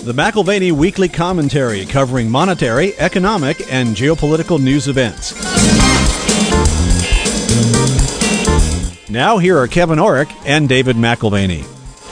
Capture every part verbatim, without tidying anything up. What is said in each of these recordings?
The McIlvaney Weekly Commentary, covering monetary, economic, and geopolitical news events. Now here are Kevin Orrick and David McIlvaney.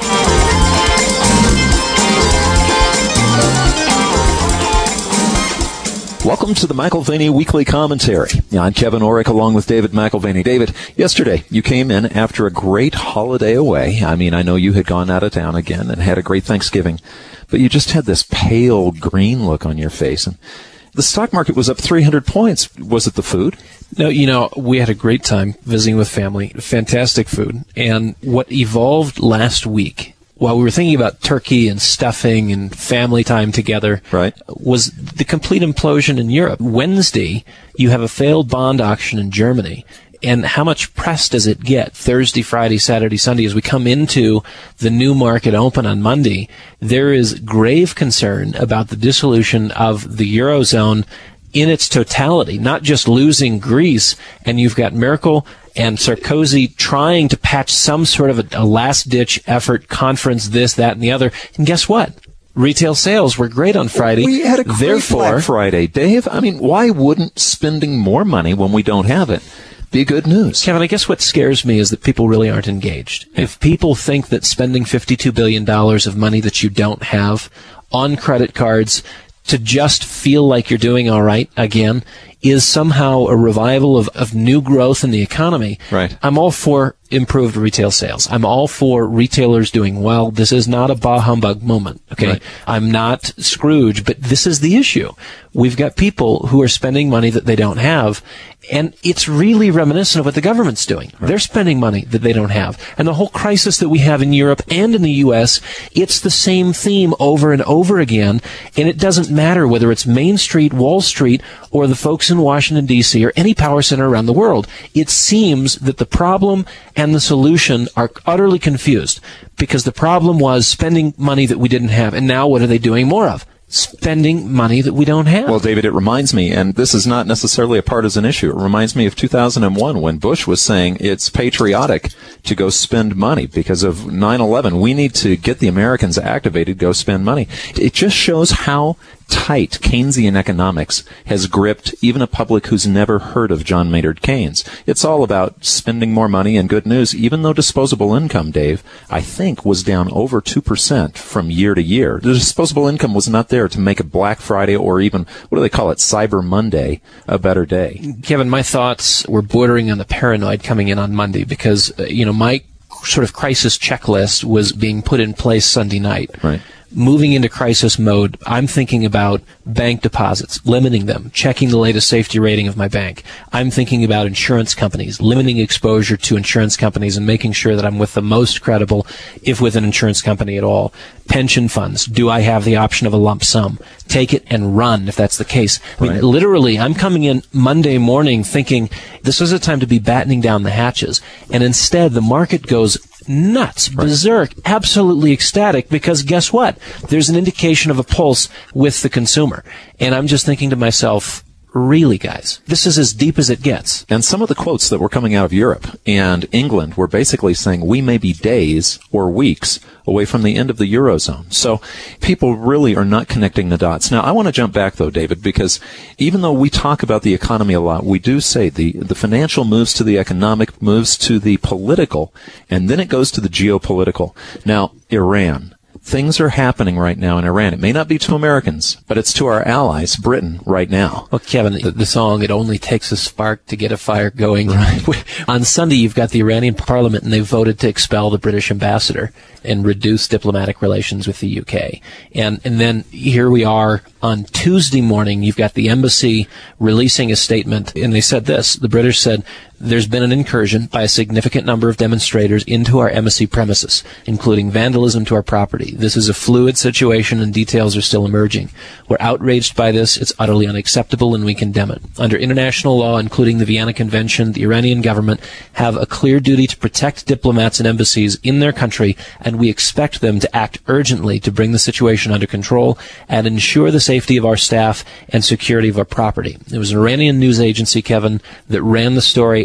Welcome to the McIlvaney Weekly Commentary. I'm Kevin Orrick along with David McIlvaney. David, yesterday you came in after a great holiday away. I mean, I know you had gone out of town again and had a great Thanksgiving, but you just had this pale green look on your face. And the stock market was up three hundred points. Was it the food? No, you know, we had a great time visiting with family. Fantastic food. And what evolved last week, while we were thinking about turkey and stuffing and family time together, right, was the complete implosion in Europe. Wednesday, you have a failed bond auction in Germany. And how much press does it get Thursday, Friday, Saturday, Sunday? As we come into the new market open on Monday, there is grave concern about the dissolution of the Eurozone in its totality, not just losing Greece. And you've got Merkel and Sarkozy trying to patch some sort of a, a last-ditch effort, conference, this, that, and the other. And guess what? Retail sales were great on Friday. We had a great Therefore, Black Friday, Dave. I mean, why wouldn't spending more money when we don't have it be good news? Kevin, I guess what scares me is that people really aren't engaged. Yeah. If people think that spending fifty-two billion dollars of money that you don't have on credit cards to just feel like you're doing all right again is somehow a revival of, of new growth in the economy, right, I'm all for improved retail sales. I'm all for retailers doing well. This is not a bah humbug moment, okay? Right. I'm not Scrooge, but this is the issue. We've got people who are spending money that they don't have, and it's really reminiscent of what the government's doing. Right. They're spending money that they don't have. And the whole crisis that we have in Europe and in the U S, it's the same theme over and over again, and it doesn't matter whether it's Main Street, Wall Street, or the folks in Washington, D C, or any power center around the world. It seems that the problem and the solution are utterly confused, because the problem was spending money that we didn't have, and now what are they doing more of? Spending money that we don't have. Well, David, it reminds me, and this is not necessarily a partisan issue, it reminds me of two thousand one when Bush was saying it's patriotic to go spend money because of nine eleven. We need to get the Americans activated, go spend money. It just shows how tight Keynesian economics has gripped even a public who's never heard of John Maynard Keynes. It's all about spending more money and good news, even though disposable income, Dave, I think was down over two percent from year to year. The disposable income was not there to make a Black Friday or even, what do they call it, Cyber Monday, a better day. Kevin, my thoughts were bordering on the paranoid coming in on Monday because, uh, you know, my sort of crisis checklist was being put in place Sunday night. Right. Moving into crisis mode, I'm thinking about bank deposits, limiting them, checking the latest safety rating of my bank. I'm thinking about insurance companies, limiting exposure to insurance companies and making sure that I'm with the most credible, if with an insurance company at all. Pension funds, do I have the option of a lump sum? Take it and run if that's the case. I mean, right. Literally, I'm coming in Monday morning thinking this is a time to be battening down the hatches. And instead, the market goes nuts, berserk, absolutely ecstatic, because guess what? There's an indication of a pulse with the consumer. And I'm just thinking to myself, really, guys, this is as deep as it gets. And some of the quotes that were coming out of Europe and England were basically saying we may be days or weeks away from the end of the Eurozone. So people really are not connecting the dots. Now, I want to jump back, though, David, because even though we talk about the economy a lot, we do say the, the financial moves to the economic, moves to the political, and then it goes to the geopolitical. Now, Iran. Things are happening right now in Iran. It may not be to Americans, but it's to our allies, Britain, right now. Well, Kevin, the, the song, It Only Takes a Spark to Get a Fire Going. Right. On Sunday, you've got the Iranian parliament, and they voted to expel the British ambassador and reduce diplomatic relations with the U K. And, and then here we are on Tuesday morning. You've got the embassy releasing a statement, and they said this. The British said, there's been an incursion by a significant number of demonstrators into our embassy premises, including vandalism to our property. This is a fluid situation and details are still emerging. We're outraged by this. It's utterly unacceptable and we condemn it. Under international law, including the Vienna Convention, the Iranian government have a clear duty to protect diplomats and embassies in their country, and we expect them to act urgently to bring the situation under control and ensure the safety of our staff and security of our property. It was an Iranian news agency, Kevin, that ran the story,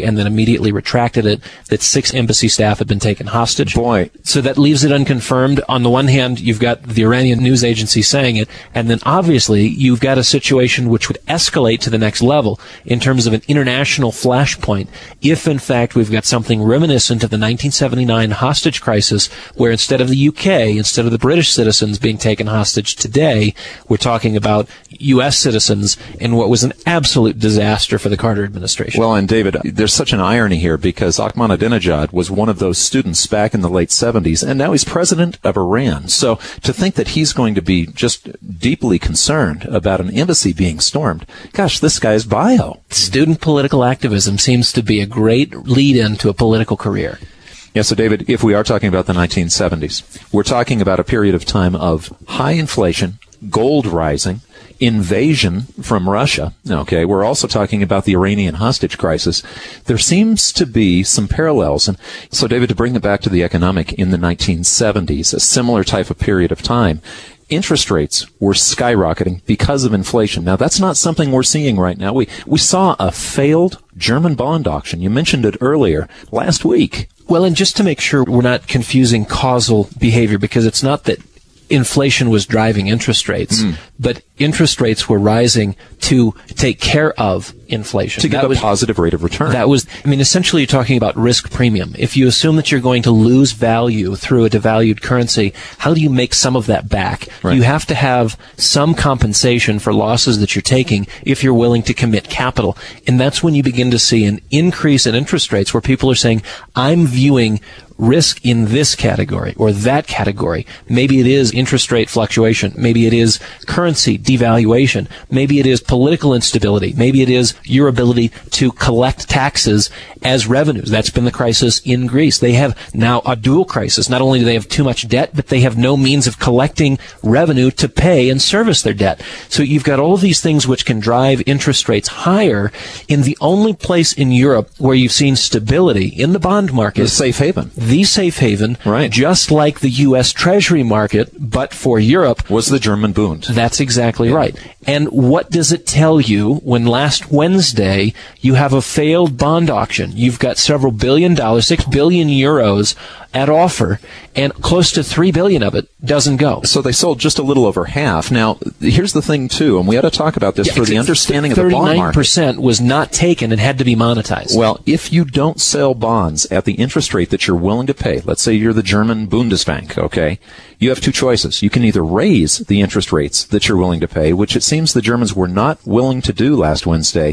and then immediately retracted it, that six embassy staff had been taken hostage. Boy. So that leaves it unconfirmed. On the one hand, you've got the Iranian news agency saying it, and then obviously you've got a situation which would escalate to the next level in terms of an international flashpoint if, in fact, we've got something reminiscent of the nineteen seventy-nine hostage crisis, where instead of the U K, instead of the British citizens being taken hostage today, we're talking about U S citizens in what was an absolute disaster for the Carter administration. Well, and David, there's such an irony here because Ahmadinejad was one of those students back in the late seventies, and now he's president of Iran. So to think that he's going to be just deeply concerned about an embassy being stormed, gosh, this guy's bio. Student political activism seems to be a great lead-in to a political career. Yeah, so David, if we are talking about the nineteen seventies, we're talking about a period of time of high inflation, gold rising, invasion from Russia. Okay, we're also talking about the Iranian hostage crisis. There seems to be some parallels. And so, David, to bring it back to the economic in the nineteen seventies, a similar type of period of time, interest rates were skyrocketing because of inflation. Now, that's not something we're seeing right now. We we saw a failed German bond auction. You mentioned it earlier last week. Well, and just to make sure we're not confusing causal behavior, because it's not that inflation was driving interest rates, mm. but interest rates were rising to take care of inflation. To get that a was, positive rate of return. That was, I mean, essentially you're talking about risk premium. If you assume that you're going to lose value through a devalued currency, how do you make some of that back? Right. You have to have some compensation for losses that you're taking if you're willing to commit capital. And that's when you begin to see an increase in interest rates where people are saying, I'm viewing risk in this category or that category. Maybe it is interest rate fluctuation. Maybe it is currency devaluation. Maybe it is political instability. Maybe it is your ability to collect taxes as revenues. That's been the crisis in Greece. They have now a dual crisis. Not only do they have too much debt, but they have no means of collecting revenue to pay and service their debt. So you've got all of these things which can drive interest rates higher. In the only place in Europe where you've seen stability in the bond market, the safe haven. The safe haven, right. Just like the U S Treasury market, but for Europe, was the German Bund. That's exactly yeah. right. And what does it tell you when last Wednesday you have a failed bond auction? You've got several billion dollars, six billion euros at offer, and close to three billion of it doesn't go. So they sold just a little over half. Now, here's the thing, too, and we ought to talk about this yeah, for the understanding of the bond market. thirty-nine percent was not taken and had to be monetized. Well, if you don't sell bonds at the interest rate that you're willing to pay, let's say you're the German Bundesbank, okay, you have two choices. You can either raise the interest rates that you're willing to pay, which it seems the Germans were not willing to do last Wednesday,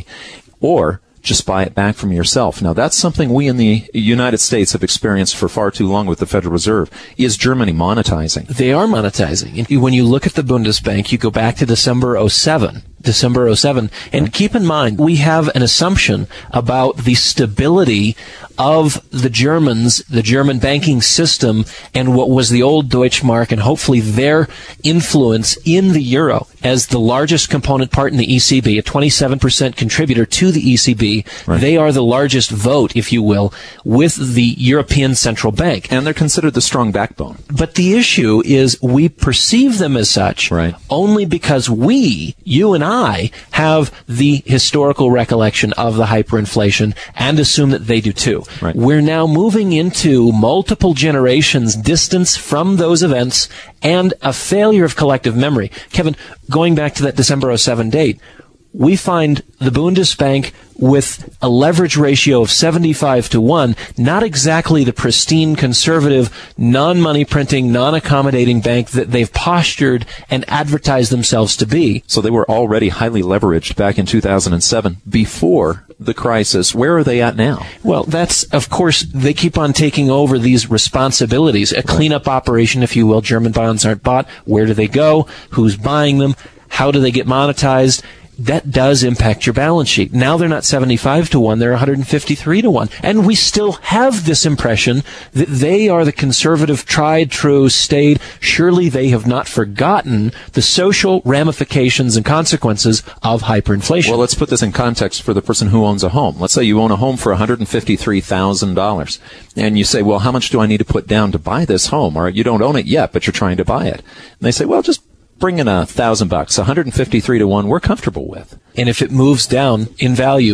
or just buy it back from yourself. Now, that's something we in the United States have experienced for far too long with the Federal Reserve. Is Germany monetizing? They are monetizing. When you look at the Bundesbank, you go back to December oh seven. December oh seven. And keep in mind, we have an assumption about the stability of the Germans, the German banking system, and what was the old Deutschmark, and hopefully their influence in the euro as the largest component part in the E C B, a twenty-seven percent contributor to the E C B. Right. They are the largest vote, if you will, with the European Central Bank. And they're considered the strong backbone. But the issue is we perceive them as such right. only because we, you and I, have the historical recollection of the hyperinflation and assume that they do too. Right. We're now moving into multiple generations distance from those events and a failure of collective memory. Kevin, going back to that December oh seven date, we find the Bundesbank with a leverage ratio of seventy-five to one, not exactly the pristine, conservative, non-money printing, non-accommodating bank that they've postured and advertised themselves to be. So they were already highly leveraged back in two thousand seven before the crisis. Where are they at now? Well, that's, of course, they keep on taking over these responsibilities. A cleanup operation, if you will. German bonds aren't bought. Where do they go? Who's buying them? How do they get monetized? That does impact your balance sheet. Now they're not seventy-five to one, they're one hundred fifty-three to one. And we still have this impression that they are the conservative, tried, true, stayed. Surely they have not forgotten the social ramifications and consequences of hyperinflation. Well, let's put this in context for the person who owns a home. Let's say you own a home for one hundred fifty-three thousand dollars. And you say, well, how much do I need to put down to buy this home? Or you don't own it yet, but you're trying to buy it. And they say, well, just bring in a thousand bucks, one hundred fifty-three to one, we're comfortable with. And if it moves down in value,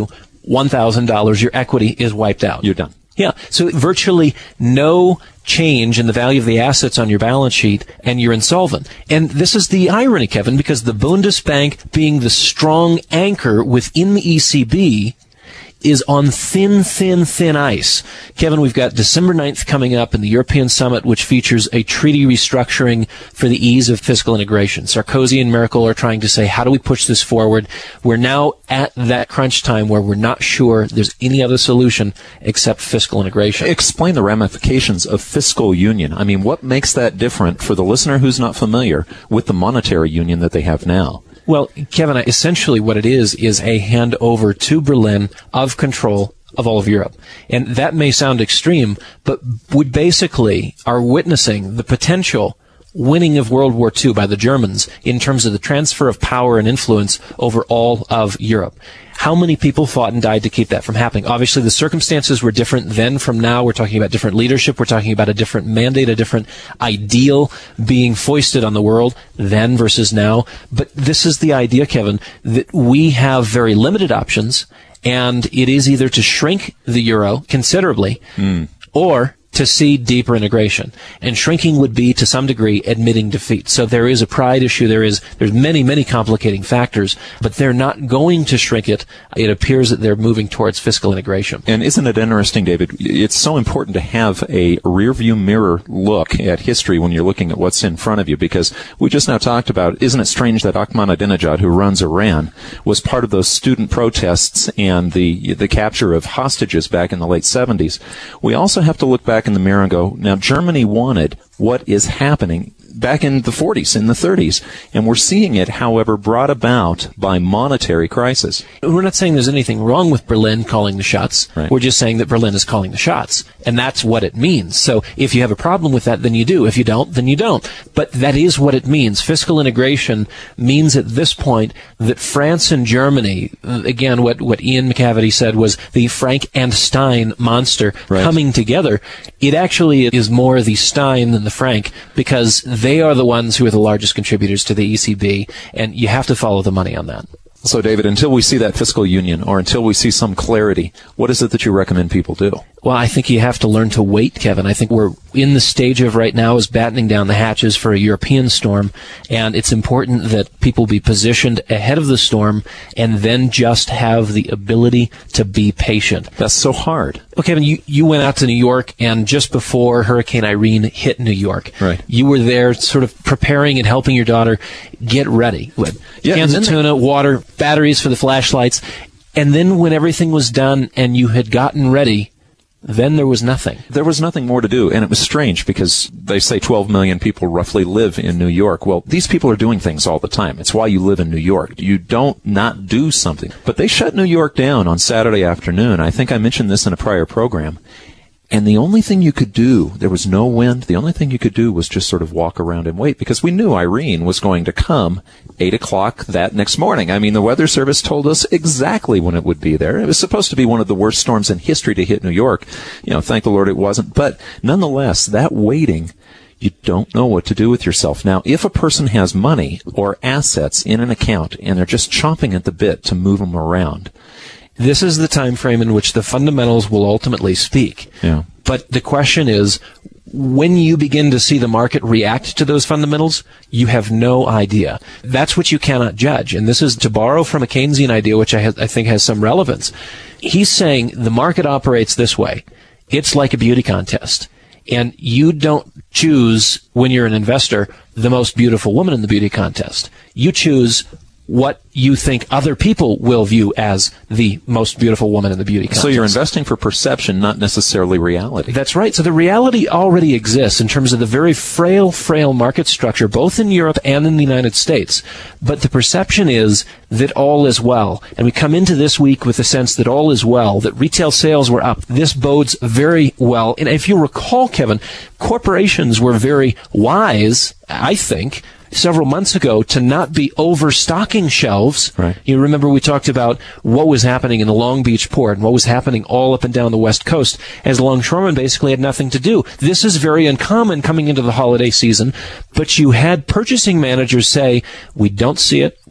one thousand dollars, your equity is wiped out. You're done. Yeah. So virtually no change in the value of the assets on your balance sheet, and you're insolvent. And this is the irony, Kevin, because the Bundesbank, being the strong anchor within the E C B, is on thin, thin, thin ice. Kevin, we've got December ninth coming up in the European Summit, which features a treaty restructuring for the ease of fiscal integration. Sarkozy and Merkel are trying to say, how do we push this forward? We're now at that crunch time where we're not sure there's any other solution except fiscal integration. Explain the ramifications of fiscal union. I mean, what makes that different for the listener who's not familiar with the monetary union that they have now? Well, Kevin, essentially what it is is a handover to Berlin of control of all of Europe. And that may sound extreme, but we basically are witnessing the potential winning of World War Two by the Germans in terms of the transfer of power and influence over all of Europe. How many people fought and died to keep that from happening? Obviously, the circumstances were different then from now. We're talking about different leadership. We're talking about a different mandate, a different ideal being foisted on the world then versus now. But this is the idea, Kevin, that we have very limited options, and it is either to shrink the euro considerably mm. or to see deeper integration. And shrinking would be, to some degree, admitting defeat. So there is a pride issue. There is, there's many, many complicating factors, but they're not going to shrink it. It appears that they're moving towards fiscal integration. And isn't it interesting, David? It's so important to have a rearview mirror look at history when you're looking at what's in front of you, because we just now talked about, isn't it strange that Ahmadinejad, who runs Iran, was part of those student protests and the, the capture of hostages back in the late seventies. We also have to look back in the mirror and go, now Germany wanted what is happening back in the forties, in the thirties, and we're seeing it, however, brought about by monetary crisis. We're not saying there's anything wrong with Berlin calling the shots. Right. We're just saying that Berlin is calling the shots, and that's what it means. So if you have a problem with that, then you do. If you don't, then you don't. But that is what it means. Fiscal integration means at this point that France and Germany, again, what, what Ian McCavity said was the Frank and Stein monster right. coming together. It actually is more the Stein than the Frank, because they are the ones who are the largest contributors to the E C B, and you have to follow the money on that. So, David, until we see that fiscal union, or until we see some clarity, what is it that you recommend people do? Well, I think you have to learn to wait, Kevin. I think we're in the stage of right now is battening down the hatches for a European storm, and it's important that people be positioned ahead of the storm and then just have the ability to be patient. That's so hard. Well, Kevin, you, you went out to New York, and just before Hurricane Irene hit New York, right. you were there sort of preparing and helping your daughter get ready with yeah, cans of tuna, water, batteries for the flashlights. And then when everything was done and you had gotten ready, then there was nothing. There was nothing more to do, and it was strange because they say twelve million people roughly live in New York. Well, these people are doing things all the time. It's why you live in New York. You don't not do something. But they shut New York down on Saturday afternoon. I think I mentioned this in a prior program. And the only thing you could do, there was no wind, the only thing you could do was just sort of walk around and wait, because we knew Irene was going to come eight o'clock that next morning. I mean, the Weather Service told us exactly when it would be there. It was supposed to be one of the worst storms in history to hit New York. You know, thank the Lord it wasn't. But nonetheless, that waiting, you don't know what to do with yourself. Now, if a person has money or assets in an account and they're just chomping at the bit to move them around, this is the time frame in which the fundamentals will ultimately speak. Yeah. But the question is, when you begin to see the market react to those fundamentals, you have no idea. That's what you cannot judge. And this is to borrow from a Keynesian idea, which I, ha- I think has some relevance. He's saying the market operates this way. It's like a beauty contest. And you don't choose, when you're an investor, the most beautiful woman in the beauty contest. You choose what you think other people will view as the most beautiful woman in the beauty contest. So you're investing for perception, not necessarily reality. That's right. So the reality already exists in terms of the very frail, frail market structure, both in Europe and in the United States. But the perception is that all is well. And we come into this week with the sense that all is well, that retail sales were up. This bodes very well. And if you recall, Kevin, corporations were very wise, I think, several months ago to not be overstocking shelves. Right. You remember we talked about what was happening in the Long Beach port and what was happening all up and down the West Coast as longshoremen basically had nothing to do. This is very uncommon coming into the holiday season, but you had purchasing managers say, we don't see it,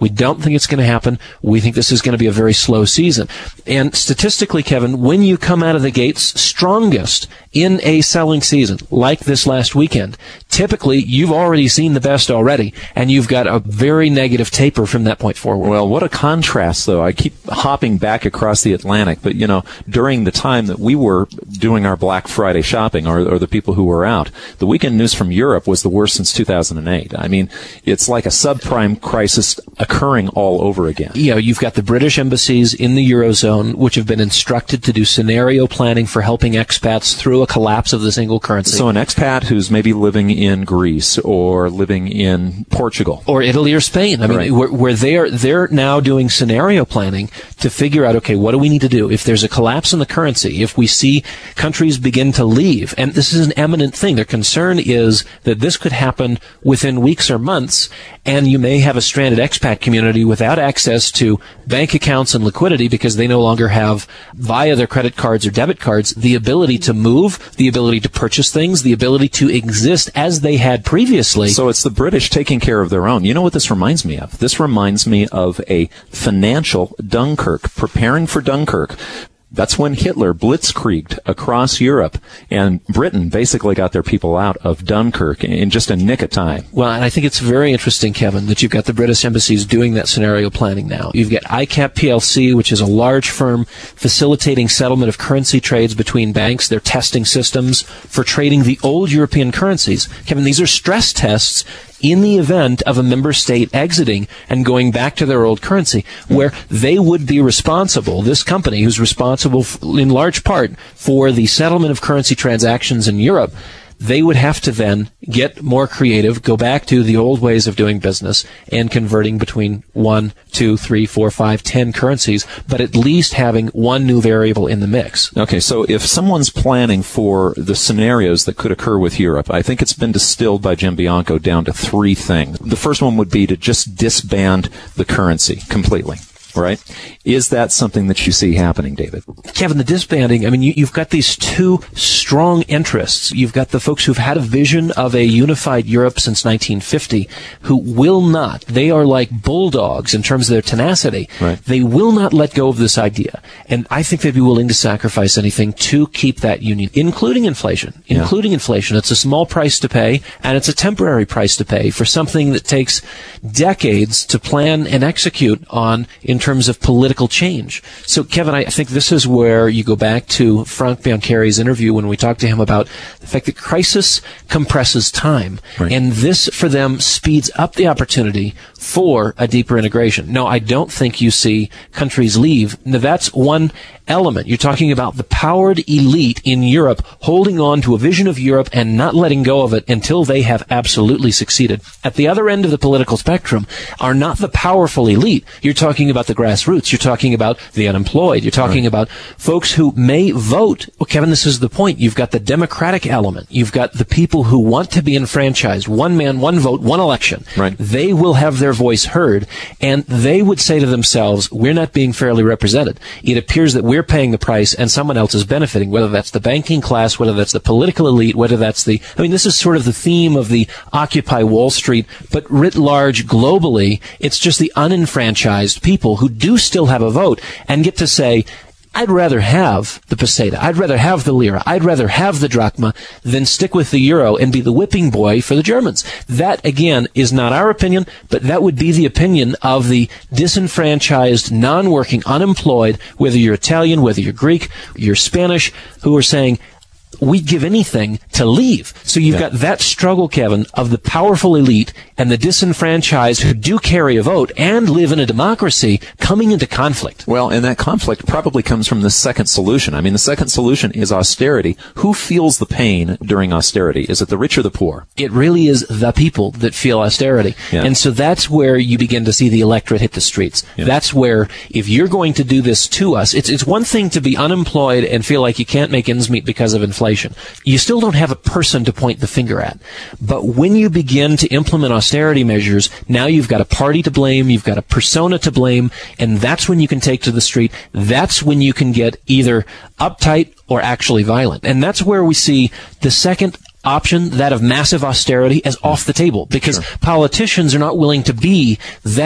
We don't think it's going to happen. We think this is going to be a very slow season. And statistically, Kevin, when you come out of the gates strongest in a selling season, like this last weekend, typically you've already seen the best already, and you've got a very negative taper from that point forward. Well, what a contrast, though. I keep hopping back across the Atlantic, but, you know, during the time that we were doing our Black Friday shopping, or, or the people who were out, the weekend news from Europe was the worst since two thousand eight. I mean, it's like a subprime crisis occurring all over again. You know, you've got the British embassies in the Eurozone, which have been instructed to do scenario planning for helping expats through a collapse of the single currency. So an expat who's maybe living in Greece or living in Portugal. Or Italy or Spain. I mean, Right. where, where they're, they're now doing scenario planning to figure out, okay, what do we need to do? If there's a collapse in the currency, if we see countries begin to leave, and this is an eminent thing, their concern is that this could happen within weeks or months, and you may have a stranded expat community without access to bank accounts and liquidity because they no longer have, via their credit cards or debit cards, the ability to move, the ability to purchase things, the ability to exist as they had previously. So it's the British taking care of their own. You know what this reminds me of? This reminds me of a financial Dunkirk, preparing for Dunkirk. That's when Hitler blitzkrieged across Europe, and Britain basically got their people out of Dunkirk in just a nick of time. Well, and I think it's very interesting, Kevin, that you've got the British embassies doing that scenario planning now. You've got I CAP P L C, which is a large firm facilitating settlement of currency trades between banks. They're testing systems for trading the old European currencies. Kevin, these are stress tests in the event of a member state exiting and going back to their old currency, where they would be responsible, this company who's responsible f- in large part for the settlement of currency transactions in Europe, they would have to then get more creative, go back to the old ways of doing business and converting between one, two, three, four, five, ten currencies, but at least having one new variable in the mix. Okay, so if someone's planning for the scenarios that could occur with Europe, I think it's been distilled by Jim Bianco down to three things. The first one would be to just disband the currency completely. Right? Is that something that you see happening, David? Kevin, the disbanding, I mean, you, you've got these two strong interests. You've got the folks who've had a vision of a unified Europe since nineteen fifty who will not, they are like bulldogs in terms of their tenacity. Right. They will not let go of this idea. And I think they'd be willing to sacrifice anything to keep that union, including inflation. Yeah. Including inflation. It's a small price to pay, and it's a temporary price to pay for something that takes decades to plan and execute on in terms of political change. So, Kevin, I think this is where you go back to Frank Biancheri's interview when we talked to him about the fact that crisis compresses time. Right. And this, for them, speeds up the opportunity for a deeper integration. No, I don't think you see countries leave. Now, that's one element. You're talking about the powered elite in Europe holding on to a vision of Europe and not letting go of it until they have absolutely succeeded. At the other end of the political spectrum are not the powerful elite. You're talking about the grassroots. You're talking about the unemployed. You're talking right. about folks who may vote. Well, Kevin, this is the point. You've got the democratic element. You've got the people who want to be enfranchised. One man, one vote, one election. Right. They will have their voice heard, and they would say to themselves, we're not being fairly represented. It appears that we're paying the price and someone else is benefiting, whether that's the banking class, whether that's the political elite, whether that's the, I mean, this is sort of the theme of the Occupy Wall Street, but writ large globally, it's just the unenfranchised people who do still have a vote and get to say, I'd rather have the peseta, I'd rather have the lira, I'd rather have the drachma than stick with the euro and be the whipping boy for the Germans. That, again, is not our opinion, but that would be the opinion of the disenfranchised, non-working, unemployed, whether you're Italian, whether you're Greek, you're Spanish, who are saying, we'd give anything to leave. So you've yeah. got that struggle, Kevin, of the powerful elite and the disenfranchised who do carry a vote and live in a democracy coming into conflict. Well, and that conflict probably comes from the second solution. I mean, the second solution is austerity. Who feels the pain during austerity? Is it the rich or the poor? It really is the people that feel austerity. Yeah. And so that's where you begin to see the electorate hit the streets. Yeah. That's where, if you're going to do this to us, it's, it's one thing to be unemployed and feel like you can't make ends meet because of inflation. You still don't have a person to point the finger at. But when you begin to implement austerity measures, now you've got a party to blame, you've got a persona to blame, and that's when you can take to the street. That's when you can get either uptight or actually violent. And that's where we see the second option, that of massive austerity, as off the table, because sure. politicians are not willing to be that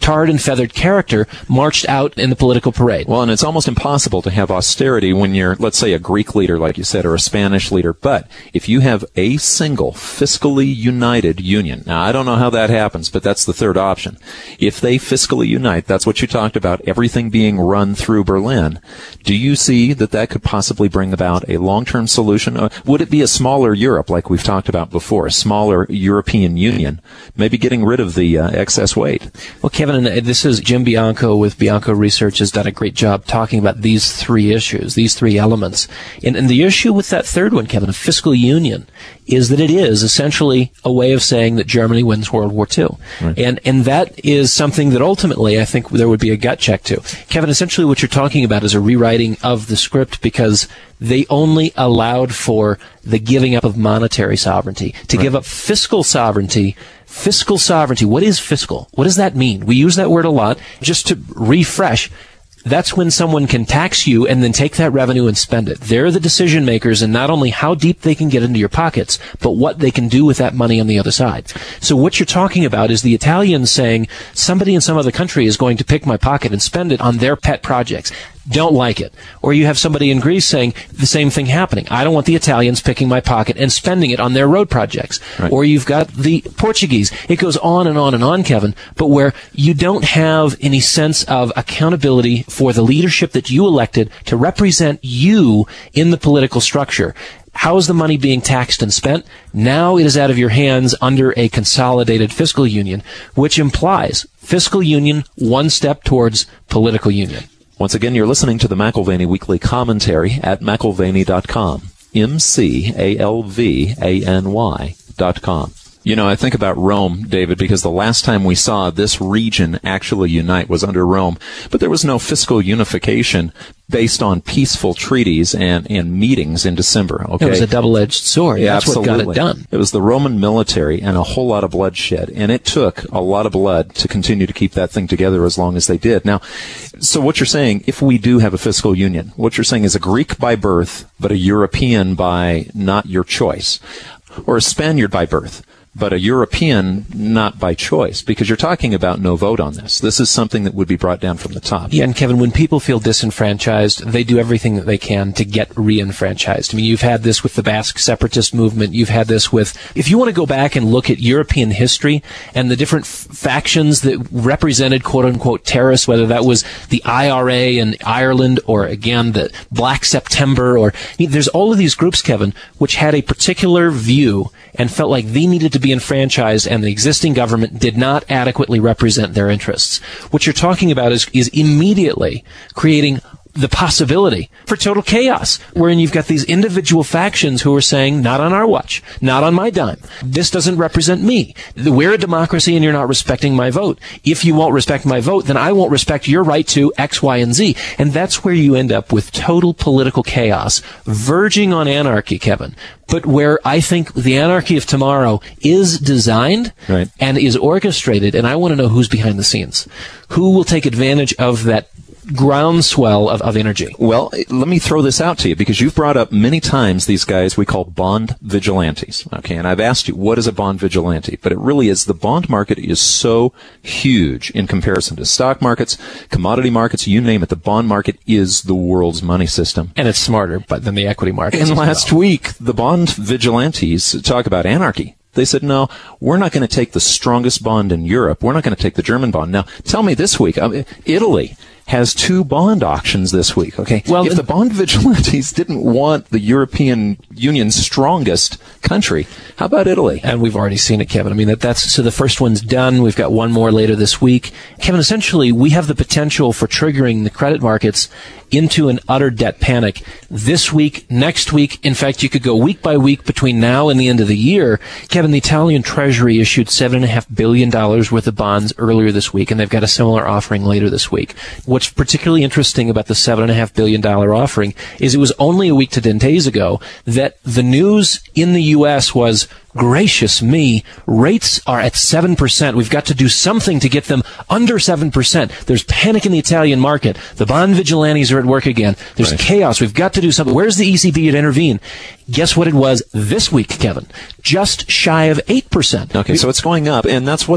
tarred and feathered character marched out in the political parade. Well, and it's almost impossible to have austerity when you're, let's say, a Greek leader, like you said, or a Spanish leader. But if you have a single fiscally united union, now I don't know how that happens, but that's the third option. If they fiscally unite, that's what you talked about, everything being run through Berlin. Do you see that that could possibly bring about a long-term solution? Uh, would it be a smaller Europe, like we've talked about before, a smaller European Union, maybe getting rid of the uh, excess weight? Well, Kevin, and this is Jim Bianco with Bianco Research has done a great job talking about these three issues, these three elements. And, and the issue with that third one, Kevin, of fiscal union, is that it is essentially a way of saying that Germany wins World War Two. Right. And and that is something that ultimately I think there would be a gut check to. Kevin, essentially what you're talking about is a rewriting of the script because they only allowed for the giving up of monetary sovereignty. To right. give up fiscal sovereignty, fiscal sovereignty, what is fiscal? What does that mean? We use that word a lot. Just to refresh, that's when someone can tax you and then take that revenue and spend it. They're the decision makers in not only how deep they can get into your pockets, but what they can do with that money on the other side. So what you're talking about is the Italians saying, somebody in some other country is going to pick my pocket and spend it on their pet projects. Don't like it. Or you have somebody in Greece saying the same thing happening. I don't want the Italians picking my pocket and spending it on their road projects. Right. Or you've got the Portuguese. It goes on and on and on, Kevin, but where you don't have any sense of accountability for the leadership that you elected to represent you in the political structure. How is the money being taxed and spent? Now it is out of your hands under a consolidated fiscal union, which implies fiscal union one step towards political union. Once again, you're listening to the McAlvany Weekly Commentary at McAlvany dot com. M C A L V A N Y dot com. You know, I think about Rome, David, because the last time we saw this region actually unite was under Rome, but there was no fiscal unification based on peaceful treaties and, and meetings in December. Okay, it was a double-edged sword. Yeah, That's absolutely. what got it done. It was the Roman military and a whole lot of bloodshed, and it took a lot of blood to continue to keep that thing together as long as they did. Now, so what you're saying, if we do have a fiscal union, what you're saying is a Greek by birth, but a European by not your choice, or a Spaniard by birth, but a European not by choice, because you're talking about no vote on this. This is something that would be brought down from the top. Yeah, and Kevin, when people feel disenfranchised, they do everything that they can to get re-enfranchised. I mean, you've had this with the Basque separatist movement. You've had this with, if you want to go back and look at European history and the different f- factions that represented quote-unquote terrorists, whether that was the I R A in Ireland or, again, the Black September, or I mean, there's all of these groups, Kevin, which had a particular view and felt like they needed to be enfranchised, and the existing government did not adequately represent their interests. What you're talking about is, is immediately creating the possibility for total chaos, wherein you've got these individual factions who are saying, not on our watch, not on my dime. This doesn't represent me. We're a democracy and you're not respecting my vote. If you won't respect my vote, then I won't respect your right to X, Y, and Z. And that's where you end up with total political chaos, verging on anarchy, Kevin. But where I think the anarchy of tomorrow is designed right. and is orchestrated, and I want to know who's behind the scenes. Who will take advantage of that groundswell of, of energy? Well, let me throw this out to you, because you've brought up many times these guys we call bond vigilantes. Okay, and I've asked you, what is a bond vigilante? But it really is, the bond market is so huge in comparison to stock markets, commodity markets, you name it. The bond market is the world's money system. And it's smarter but than the equity market. And last well. week, the bond vigilantes talk about anarchy. They said, no, we're not going to take the strongest bond in Europe. We're not going to take the German bond. Now, tell me this week, I mean, Italy has two bond auctions this week, okay? Well, if the bond vigilantes didn't want the European Union's strongest country, how about Italy? And we've already seen it, Kevin. I mean, that, that's, so the first one's done. We've got one more later this week. Kevin, essentially, we have the potential for triggering the credit markets into an utter debt panic this week, next week. In fact, you could go week by week between now and the end of the year. Kevin, the Italian Treasury issued seven point five billion dollars worth of bonds earlier this week, and they've got a similar offering later this week. What's particularly interesting about the seven point five billion dollars offering is it was only a week to ten days ago that the news in the U S was, gracious me, rates are at seven percent. We've got to do something to get them under seven percent. There's panic in the Italian market. The bond vigilantes are at work again. There's right. chaos. We've got to do something. Where's the E C B to intervene? Guess what it was this week, Kevin? Just shy of eight percent. Okay, so it's going up, and that's what's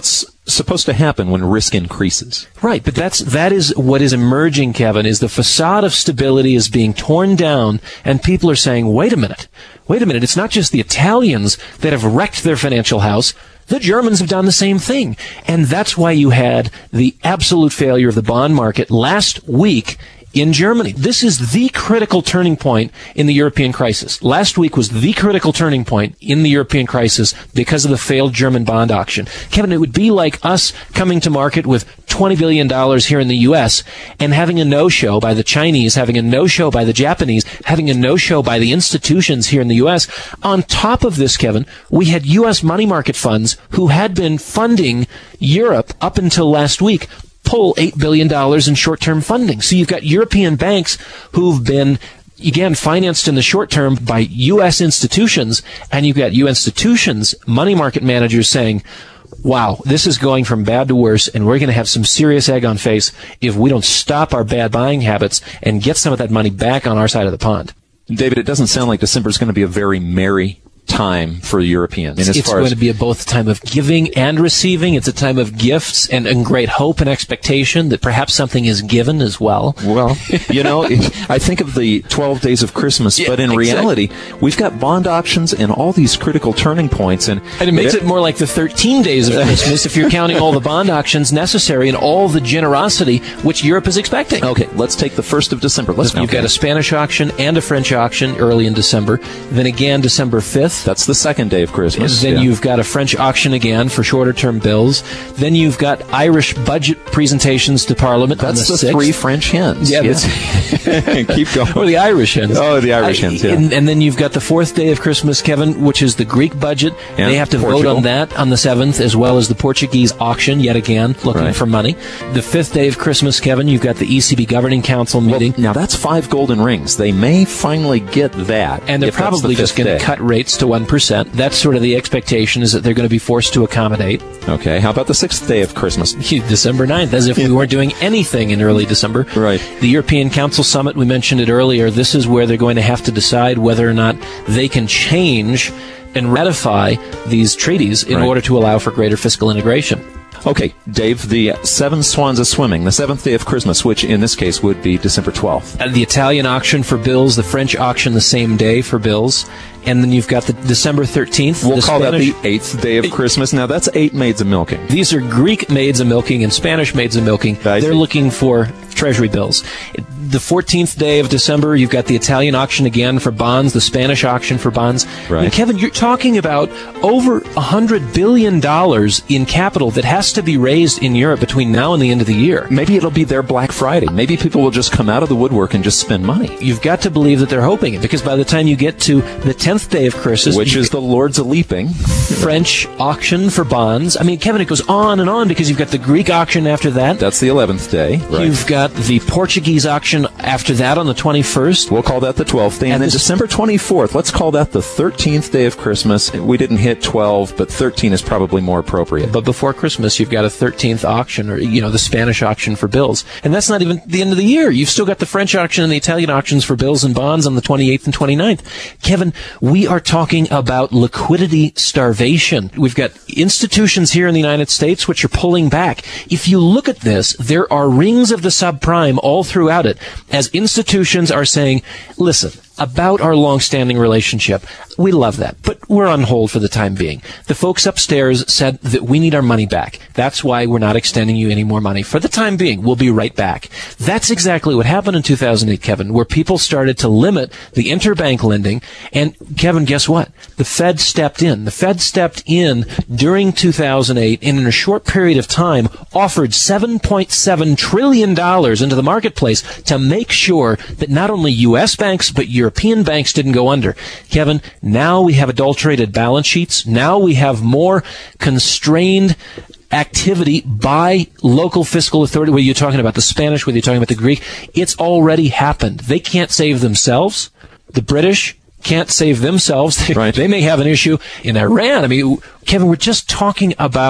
supposed to happen when risk increases. Right, but that's that is what is emerging, Kevin, is the facade of stability is being torn down, and people are saying, wait a minute, wait a minute, it's not just the Italians that have wrecked their financial house. The Germans have done the same thing. And that's why you had the absolute failure of the bond market last week in Germany. This is the critical turning point in the European crisis. Last week was the critical turning point in the European crisis because of the failed German bond auction. Kevin, it would be like us coming to market with twenty billion dollars here in the U S and having a no-show by the Chinese, having a no-show by the Japanese, having a no-show by the institutions here in the U S. On top of this, Kevin, we had U S money market funds who had been funding Europe up until last week pull eight billion dollars in short-term funding. So you've got European banks who've been, again, financed in the short term by U S institutions, and you've got U S institutions, money market managers saying, wow, this is going from bad to worse, and we're going to have some serious egg on face if we don't stop our bad buying habits and get some of that money back on our side of the pond. David, it doesn't sound like December is going to be a very merry time for Europeans. And as it's far going as to be a both time of giving and receiving. It's a time of gifts and, and great hope and expectation that perhaps something is given as well. Well, you know, I think of the twelve days of Christmas, yeah, but in exactly. reality, we've got bond auctions and all these critical turning points. And, and it makes it, it more like the thirteen days of Christmas if you're counting all the bond auctions necessary and all the generosity which Europe is expecting. Okay, let's take the first of December. Let's You've okay. got a Spanish auction and a French auction early in December. Then again, December fifth. That's the second day of Christmas. Then yeah. you've got a French auction again for shorter-term bills. Then you've got Irish budget presentations to Parliament that's on the, the sixth. Three French hens. Yeah, yeah. Keep going. Or the Irish hens. Oh, the Irish I, hens, yeah. And, and then you've got the fourth day of Christmas, Kevin, which is the Greek budget. And they have to Portugal. vote on that on the seventh, as well as the Portuguese auction, yet again, looking right. for money. The fifth day of Christmas, Kevin, you've got the E C B Governing Council meeting. Well, now, that's five golden rings. They may finally get that. And they're probably the just going to cut rates to one percent. That's sort of the expectation, is that they're going to be forced to accommodate. Okay, how about the sixth day of Christmas? December ninth, as if we weren't doing anything in early December. Right. The European Council Summit, we mentioned it earlier, this is where they're going to have to decide whether or not they can change and ratify these treaties in right. order to allow for greater fiscal integration. Okay, Dave, the seven swans of swimming, the seventh day of Christmas, which in this case would be December twelfth. Uh, the Italian auction for bills, the French auction the same day for bills, and then you've got the December thirteenth. We'll the call Spanish, that the eighth day of Christmas. Now, that's eight maids of milking. These are Greek maids of milking and Spanish maids of milking. I They're see. looking for treasury bills. The fourteenth day of December, you've got the Italian auction again for bonds, the Spanish auction for bonds. Right. And Kevin, you're talking about over one hundred billion dollars in capital that has to be raised in Europe between now and the end of the year. Maybe it'll be their Black Friday. Maybe people will just come out of the woodwork and just spend money. You've got to believe that they're hoping it, because by the time you get to the tenth day of Christmas, which is the Lord's a-leaping, French auction for bonds. I mean, Kevin, it goes on and on, because you've got the Greek auction after that. That's the eleventh day. Right. You've got the Portuguese auction after that on the twenty-first. We'll call that the twelfth day. And, and then December twenty-fourth, let's call that the thirteenth day of Christmas. We didn't hit twelve, but thirteen is probably more appropriate. But before Christmas, you've got a thirteenth auction, or, you know, the Spanish auction for bills. And that's not even the end of the year. You've still got the French auction and the Italian auctions for bills and bonds on the twenty-eighth and twenty-ninth. Kevin, we are talking about liquidity starvation. We've got institutions here in the United States which are pulling back. If you look at this, there are rings of the subprime all throughout it, as institutions are saying, listen, about our long-standing relationship, we love that, but we're on hold for the time being. The folks upstairs said that we need our money back. That's why we're not extending you any more money. For the time being, we'll be right back. That's exactly what happened in two thousand eight, Kevin, where people started to limit the interbank lending. And, Kevin, guess what? The Fed stepped in. The Fed stepped in during two thousand eight and in a short period of time offered seven point seven trillion dollars into the marketplace to make sure that not only U S banks, but European banks didn't go under. Kevin, now we have adulterated balance sheets. Now we have more constrained activity by local fiscal authority, whether you're talking about the Spanish, whether you're talking about the Greek. It's already happened. They can't save themselves. The British can't save themselves. They, right. they may have an issue in Iran. I mean, Kevin, we're just talking about an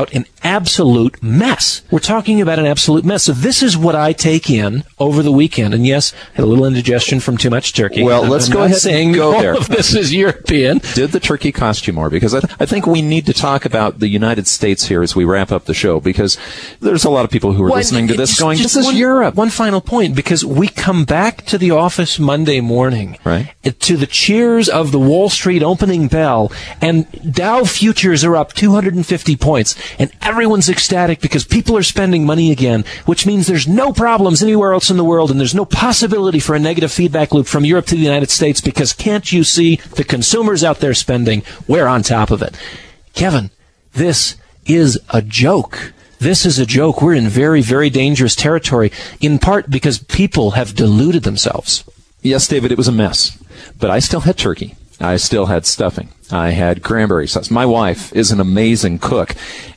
absolute mess. We're talking about an absolute mess. So this is what I take in over the weekend. And yes, I had a little indigestion from too much turkey. Well, I'm, let's I'm go not ahead saying and go all there. Of this is European. Did the turkey cost you more? Because I, th- I think we need to talk about the United States here as we wrap up the show, because there's a lot of people who are Well, listening to this just- going, just this is one, Europe. One final point, because we come back to the office Monday morning, Right. to the cheers of the Wall Street opening bell, and Dow futures are up two hundred fifty points, and everyone's ecstatic because people are spending money again, which means there's no problems anywhere else in the world, and there's no possibility for a negative feedback loop from Europe to the United States, because can't you see the consumers out there spending? We're on top of it. Kevin, this is a joke. This is a joke. We're in very, very dangerous territory, in part because people have deluded themselves. Yes, David, it was a mess. But I still had turkey. I still had stuffing. I had cranberry sauce. My wife is an amazing cook.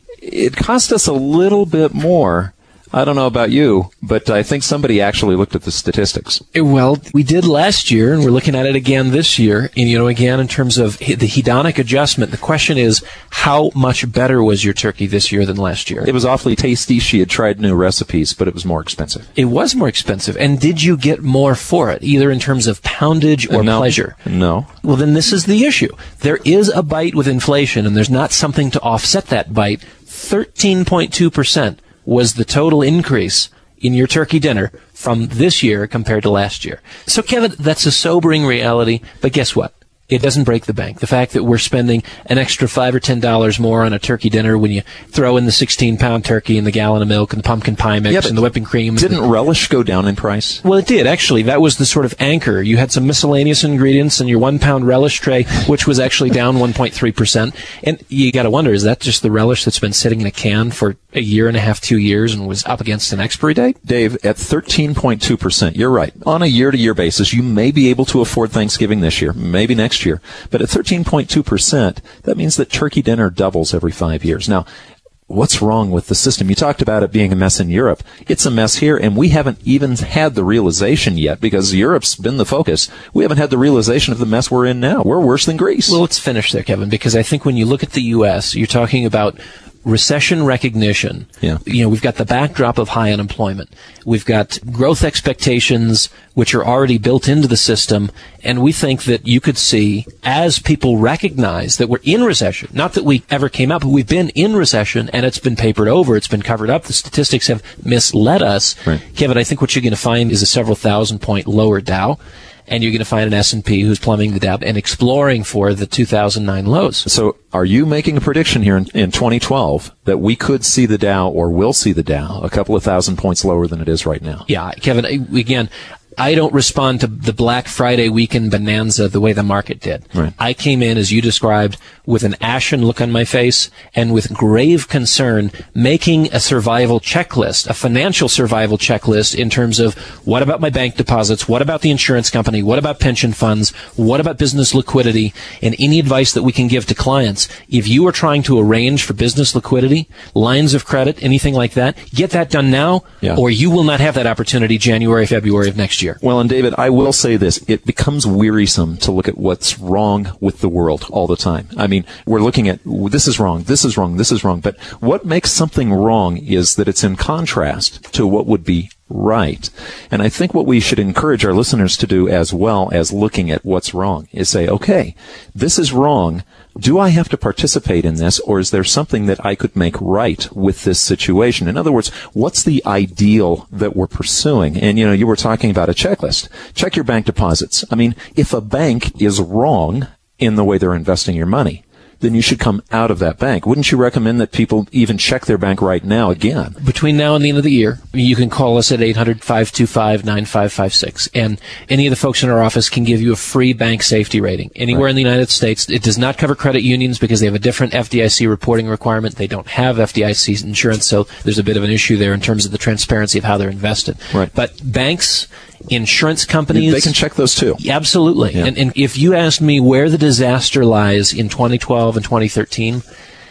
It cost us a little bit more. I don't know about you, but I think somebody actually looked at the statistics. Well, we did last year, and we're looking at it again this year. And, you know, again, in terms of the hedonic adjustment, the question is, how much better was your turkey this year than last year? It was awfully tasty. She had tried new recipes, but it was more expensive. It was more expensive. And did you get more for it, either in terms of poundage or no, pleasure? No. Well, then this is the issue. There is a bite with inflation, and there's not something to offset that bite. thirteen point two percent was the total increase in your turkey dinner from this year compared to last year. So, Kevin, that's a sobering reality, but guess what? It doesn't break the bank. The fact that we're spending an extra five or ten dollars more on a turkey dinner when you throw in the sixteen pound turkey and the gallon of milk and the pumpkin pie mix Yeah, and the whipping cream. Didn't the, relish go down in price? Well, it did, actually. That was the sort of anchor. You had some miscellaneous ingredients in your one pound relish tray, which was actually down one point three percent. And you got to wonder, is that just the relish that's been sitting in a can for a year and a half, two years, and was up against an expiry date? Dave, at thirteen point two percent, you're right. On a year-to-year basis, you may be able to afford Thanksgiving this year, maybe next year. But at thirteen point two percent, that means that turkey dinner doubles every five years. Now, what's wrong with the system? You talked about it being a mess in Europe. It's a mess here, and we haven't even had the realization yet, because Europe's been the focus. We haven't had the realization of the mess we're in now. We're worse than Greece. Well, let's finish there, Kevin, because I think when you look at the U S, you're talking about recession recognition. Yeah. You know, we've got the backdrop of high unemployment. We've got growth expectations, which are already built into the system. And we think that you could see, as people recognize that we're in recession, not that we ever came out, but we've been in recession, and it's been papered over, it's been covered up, the statistics have misled us. Right. Kevin, I think what you're going to find is a several thousand point lower Dow. And you're going to find an S and P who's plumbing the Dow and exploring for the two thousand nine lows. So are you making a prediction here in, in twenty twelve that we could see the Dow, or will see the Dow, a couple of thousand points lower than it is right now? Yeah, Kevin, again, I don't respond to the Black Friday weekend bonanza the way the market did. Right. I came in, as you described, with an ashen look on my face and with grave concern, making a survival checklist, a financial survival checklist in terms of what about my bank deposits, what about the insurance company, what about pension funds, what about business liquidity, and any advice that we can give to clients. If you are trying to arrange for business liquidity, lines of credit, anything like that, get that done now, Yeah. or you will not have that opportunity January, February of next year. Well, and David, I will say this. It becomes wearisome to look at what's wrong with the world all the time. I mean, we're looking at, this is wrong, this is wrong, this is wrong. But what makes something wrong is that it's in contrast to what would be right. And I think what we should encourage our listeners to do, as well as looking at what's wrong, is say, okay, this is wrong. Do I have to participate in this, or is there something that I could make right with this situation? In other words, what's the ideal that we're pursuing? And, you know, you were talking about a checklist. Check your bank deposits. I mean, if a bank is wrong in the way they're investing your money, then you should come out of that bank. Wouldn't you recommend that people even check their bank right now again? Between now and the end of the year, you can call us at eight hundred, five two five, nine five five six. And any of the folks in our office can give you a free bank safety rating. Anywhere Right. in the United States, it does not cover credit unions because they have a different F D I C reporting requirement. They don't have F D I C insurance, so there's a bit of an issue there in terms of the transparency of how they're invested. Right. But banks, insurance companies, They can check those too. absolutely. Yeah. And, and if you asked me where the disaster lies in twenty twelve and twenty thirteen,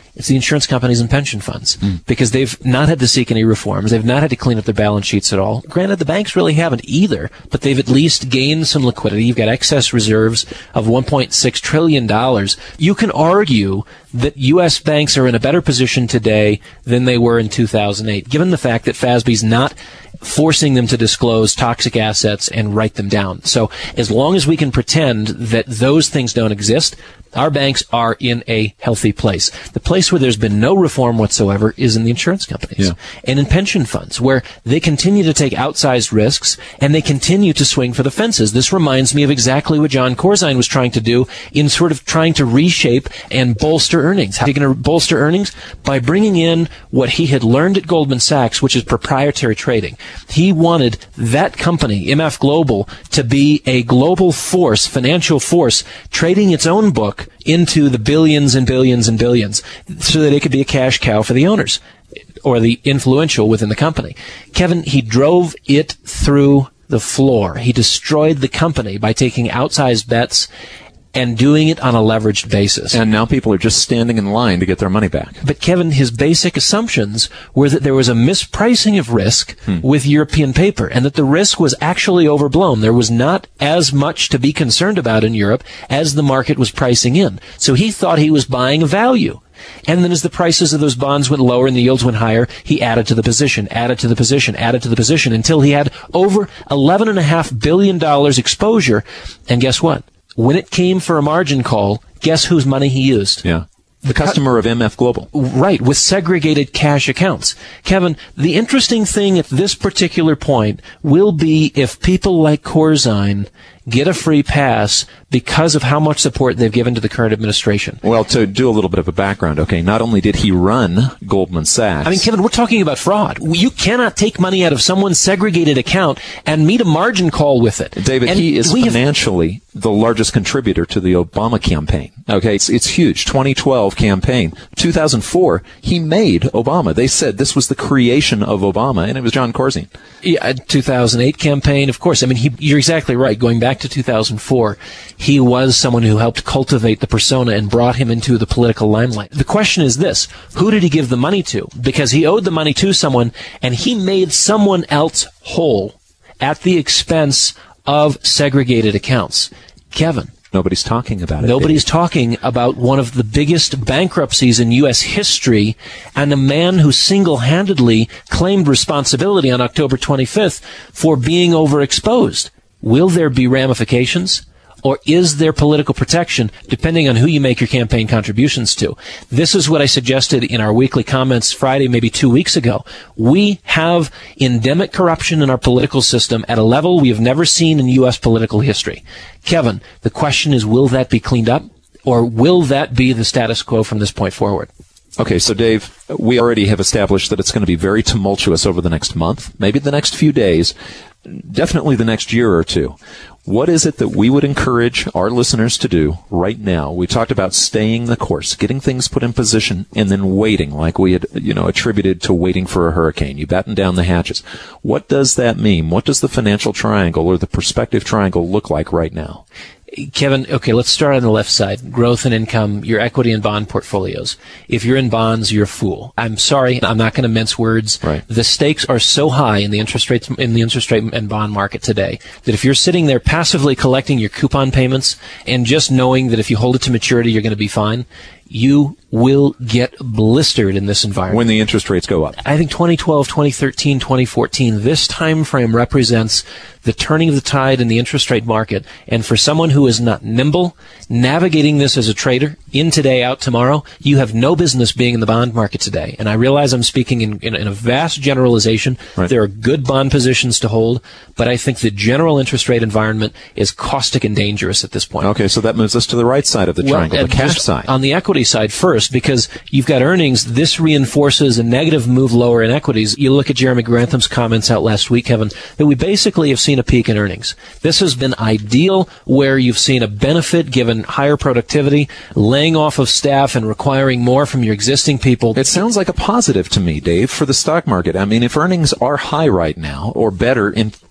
It's the insurance companies and pension funds mm. because they've not had to seek any reforms. They've not had to clean up their balance sheets at all. Granted, the banks really haven't either, but they've at least gained some liquidity. You've got excess reserves of one point six trillion dollars. You can argue that U S banks are in a better position today than they were in two thousand eight, given the fact that F A S B's not forcing them to disclose toxic assets and write them down. So as long as we can pretend that those things don't exist, our banks are in a healthy place. The place where there's been no reform whatsoever is in the insurance companies yeah. and in pension funds, where they continue to take outsized risks and they continue to swing for the fences. This reminds me of exactly what Jon Corzine was trying to do in sort of trying to reshape and bolster earnings. How are you going to bolster earnings? By bringing in what he had learned at Goldman Sachs, which is proprietary trading. He wanted that company, M F Global, to be a global force, financial force, trading its own book into the billions and billions and billions so that it could be a cash cow for the owners or the influential within the company. Kevin, he drove it through the floor. He destroyed the company by taking outsized bets and doing it on a leveraged basis. And now people are just standing in line to get their money back. But Kevin, his basic assumptions were that there was a mispricing of risk hmm. with European paper and that the risk was actually overblown. There was not as much to be concerned about in Europe as the market was pricing in. So he thought he was buying a value. And then as the prices of those bonds went lower and the yields went higher, he added to the position, added to the position, added to the position until he had over eleven point five billion dollars exposure. And guess what? When it came for a margin call, guess whose money he used? Yeah. The customer of M F Global. Right, with segregated cash accounts. Kevin, the interesting thing at this particular point will be if people like Corzine get a free pass because of how much support they've given to the current administration. Well, to do a little bit of a background, okay, not only did he run Goldman Sachs. I mean, Kevin, we're talking about fraud. You cannot take money out of someone's segregated account and meet a margin call with it. David, and he is financially have... the largest contributor to the Obama campaign. Okay, it's, it's huge. twenty twelve campaign. two thousand four, he made Obama. They said this was the creation of Obama, and it was Jon Corzine. Yeah, two thousand eight campaign, of course. I mean, he, you're exactly right. Going back to two thousand four, he was someone who helped cultivate the persona and brought him into the political limelight. The question is this: who did he give the money to? Because he owed the money to someone, and he made someone else whole at the expense of segregated accounts. Kevin. Nobody's talking about it. Nobody's Dave. talking about one of the biggest bankruptcies in U S history and a man who single-handedly claimed responsibility on October twenty-fifth for being overexposed. Will there be ramifications? Or is there political protection, depending on who you make your campaign contributions to? This is what I suggested in our weekly comments Friday, maybe two weeks ago. We have endemic corruption in our political system at a level we have never seen in U S political history. Kevin, the question is, will that be cleaned up? Or will that be the status quo from this point forward? Okay, so Dave, we already have established that it's going to be very tumultuous over the next month, maybe the next few days, definitely the next year or two. What is it that we would encourage our listeners to do right now? We talked about staying the course, getting things put in position, and then waiting, like we had, you know, attributed to waiting for a hurricane. You batten down the hatches. What does that mean? What does the financial triangle or the perspective triangle look like right now? Kevin, okay, let's start on the left side. Growth and income, your equity and bond portfolios. If you're in bonds, you're a fool. I'm sorry, I'm not going to mince words. Right. The stakes are so high in the interest rates in the interest rate and bond market today that if you're sitting there passively collecting your coupon payments and just knowing that if you hold it to maturity, you're going to be fine, you will get blistered in this environment. When the interest rates go up. I think twenty twelve, twenty thirteen, twenty fourteen, this time frame represents the turning of the tide in the interest rate market. And for someone who is not nimble, navigating this as a trader, in today, out tomorrow, you have no business being in the bond market today. And I realize I'm speaking in, in, in a vast generalization. Right. There are good bond positions to hold, but I think the general interest rate environment is caustic and dangerous at this point. Okay, so that moves us to the right side of the triangle, well, the cash side. On the equity side first, because you've got earnings, this reinforces a negative move lower in equities. You look at Jeremy Grantham's comments out last week, Kevin, that we basically have seen a peak in earnings. This has been ideal where you've seen a benefit given higher productivity, laying off of staff and requiring more from your existing people. It sounds like a positive to me, Dave, for the stock market. I mean, if earnings are high right now, or better in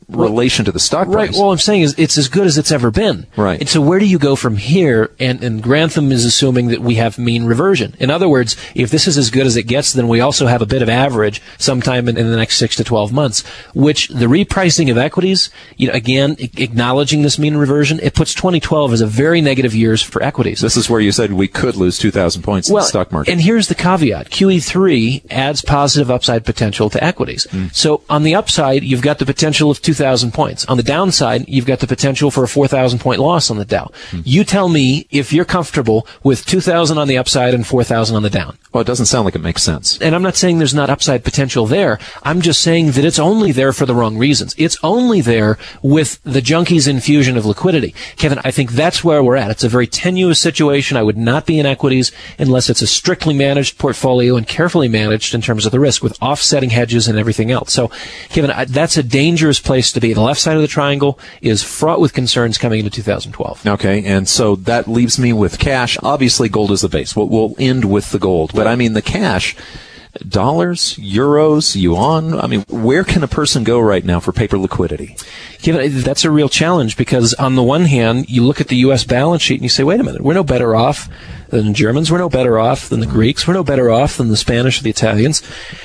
relation to the stock right. price. Well, I'm saying is it's as good as it's ever been. Right. And so where do you go from here? And, and Grantham is assuming that we have mean reversion. In other words, if this is as good as it gets, then we also have a bit of average sometime in, in the next six to twelve months, which the repricing of equities, you know, again, acknowledging this mean reversion, it puts twenty twelve as a very negative years for equities. This is where you said we could lose two thousand points well, in the stock market. And here's the caveat. Q E three adds positive upside potential to equities. Mm. So on the upside, you've got the potential of two thousand points. On the downside, you've got the potential for a four thousand point loss on the Dow. Mm. You tell me if you're comfortable with two thousand on the upside and four thousand on the down. Well, it doesn't sound like it makes sense. And I'm not saying there's not upside potential there. I'm just saying that it's only there for the wrong reasons. It's only there with the junkies' infusion of liquidity. Kevin, I think that's where we're at. It's a very tenuous situation. I would not be in equities unless it's a strictly managed portfolio and carefully managed in terms of the risk with offsetting hedges and everything else. So, Kevin, I, that's a dangerous place to be. The left side of the triangle is fraught with concerns coming into two thousand twelve. Okay, and so that leaves me with cash. Obviously, gold is the base. We'll, we'll end with the gold. But I mean, the cash, dollars, euros, yuan, I mean, where can a person go right now for paper liquidity? Kevin, that's a real challenge because on the one hand, you look at the U S balance sheet and you say, wait a minute, we're no better off than the Germans, we're no better off than the Greeks, we're no better off than the Spanish or the Italians.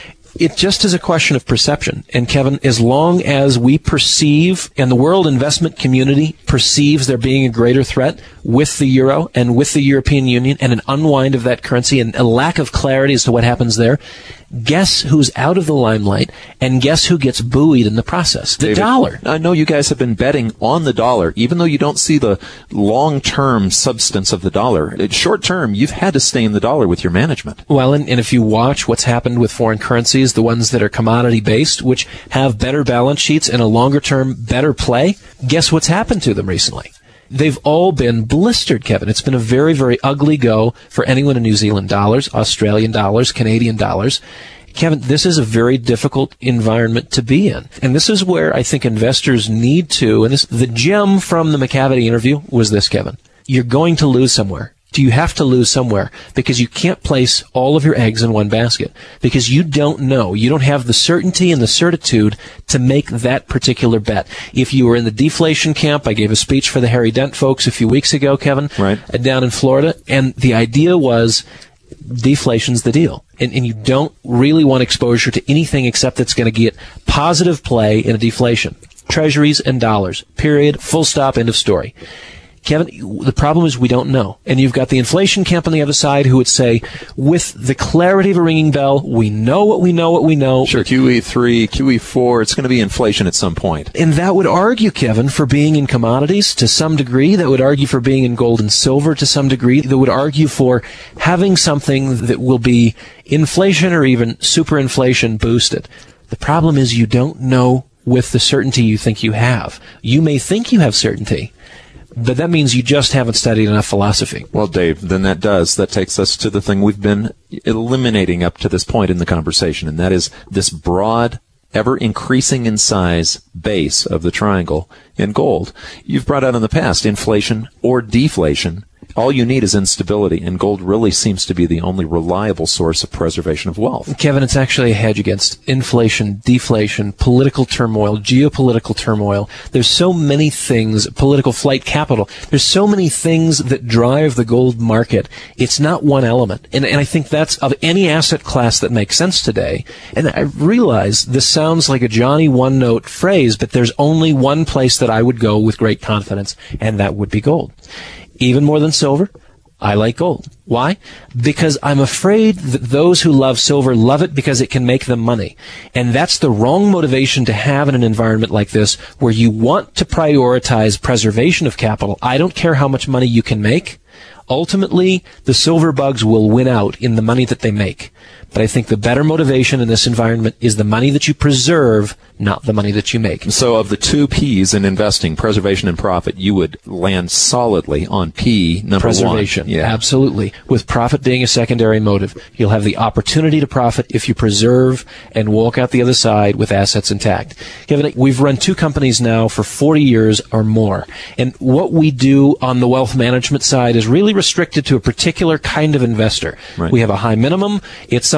It just is a question of perception. And Kevin, as long as we perceive, and the world investment community perceives there being a greater threat with the euro and with the European Union and an unwind of that currency and a lack of clarity as to what happens there, guess who's out of the limelight and guess who gets buoyed in the process? The David, dollar. I know you guys have been betting on the dollar, even though you don't see the long-term substance of the dollar. Short-term, you've had to stay in the dollar with your management. Well, and, and if you watch what's happened with foreign currencies, the ones that are commodity-based, which have better balance sheets and a longer-term better play, guess what's happened to them recently? They've all been blistered, Kevin. It's been a very, very ugly go for anyone in New Zealand dollars, Australian dollars, Canadian dollars. Kevin, this is a very difficult environment to be in. And this is where I think investors need to, and this, the gem from the McCavity interview was this, Kevin. You're going to lose somewhere. Do you have to lose somewhere? Because you can't place all of your eggs in one basket. Because you don't know. You don't have the certainty and the certitude to make that particular bet. If you were in the deflation camp, I gave a speech for the Harry Dent folks a few weeks ago, Kevin, right, down in Florida, and the idea was deflation's the deal. And, and you don't really want exposure to anything except that's going to get positive play in a deflation. Treasuries and dollars. Period. Full stop. End of story. Kevin, the problem is we don't know. And you've got the inflation camp on the other side who would say, with the clarity of a ringing bell, we know what we know what we know. Sure, Q E three, Q E four, it's going to be inflation at some point. And that would argue, Kevin, for being in commodities to some degree. That would argue for being in gold and silver to some degree. That would argue for having something that will be inflation or even superinflation boosted. The problem is you don't know with the certainty you think you have. You may think you have certainty, but that means you just haven't studied enough philosophy. Well, Dave, then that does. That takes us to the thing we've been eliminating up to this point in the conversation, and that is this broad, ever increasing in size base of the triangle in gold. You've brought out in the past inflation or deflation. All you need is instability, and gold really seems to be the only reliable source of preservation of wealth. Kevin, it's actually a hedge against inflation, deflation, political turmoil, geopolitical turmoil. There's so many things, political flight capital. There's so many things that drive the gold market. It's not one element. And, and I think that's of any asset class that makes sense today. And I realize this sounds like a Johnny one-note phrase, but there's only one place that I would go with great confidence, and that would be gold. Even more than silver, I like gold. Why? Because I'm afraid that those who love silver love it because it can make them money. And that's the wrong motivation to have in an environment like this where you want to prioritize preservation of capital. I don't care how much money you can make. Ultimately, the silver bugs will win out in the money that they make. But I think the better motivation in this environment is the money that you preserve, not the money that you make. So of the two P's in investing, preservation and profit, you would land solidly on P number preservation. one. Yeah. Absolutely. With profit being a secondary motive. You'll have the opportunity to profit if you preserve and walk out the other side with assets intact. Kevin, we've run two companies now for forty years or more. And what we do on the wealth management side is really restricted to a particular kind of investor. Right. We have a high minimum. It's something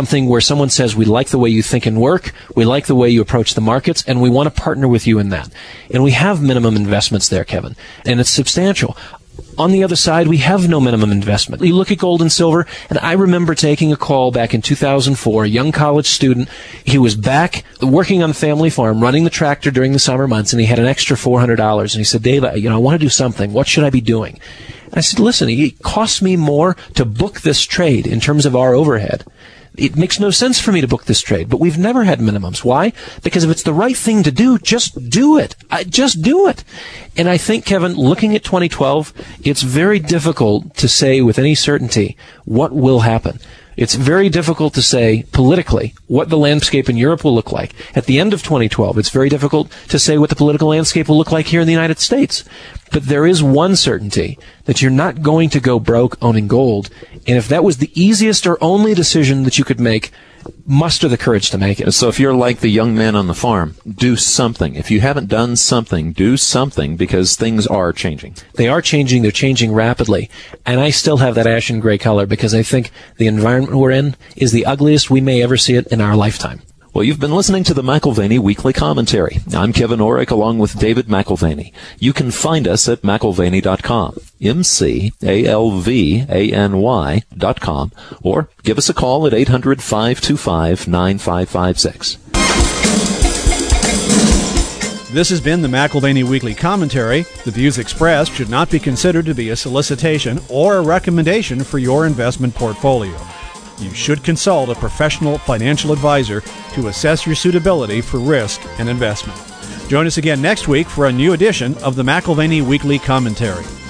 something where someone says, we like the way you think and work, we like the way you approach the markets, and we want to partner with you in that. And we have minimum investments there, Kevin, and it's substantial. On the other side, we have no minimum investment. You look at gold and silver, and I remember taking a call back in two thousand four, a young college student. He was back working on the family farm, running the tractor during the summer months, and he had an extra four hundred dollars. And he said, Dave, you know, I want to do something. What should I be doing? And I said, listen, it costs me more to book this trade in terms of our overhead. It makes no sense for me to book this trade, but we've never had minimums. Why? Because if it's the right thing to do, just do it. I, just do it. And I think, Kevin, looking at twenty twelve, it's very difficult to say with any certainty what will happen. It's very difficult to say politically what the landscape in Europe will look like. At the end of twenty twelve, it's very difficult to say what the political landscape will look like here in the United States. But there is one certainty, that you're not going to go broke owning gold. And if that was the easiest or only decision that you could make, muster the courage to make it. So if you're like the young man on the farm, do something. If you haven't done something, do something, because things are changing. They are changing. They're changing rapidly. And I still have that ashen gray color because I think the environment we're in is the ugliest we may ever see it in our lifetime. Well, you've been listening to the McIlvaney Weekly Commentary. I'm Kevin Orrick along with David McIlvaney. You can find us at McIlvaney dot com, M C A L V A N Y dot com, or give us a call at eight hundred, five two five, nine five five six. This has been the McIlvaney Weekly Commentary. The views expressed should not be considered to be a solicitation or a recommendation for your investment portfolio. You should consult a professional financial advisor to assess your suitability for risk and investment. Join us again next week for a new edition of the McIlvaney Weekly Commentary.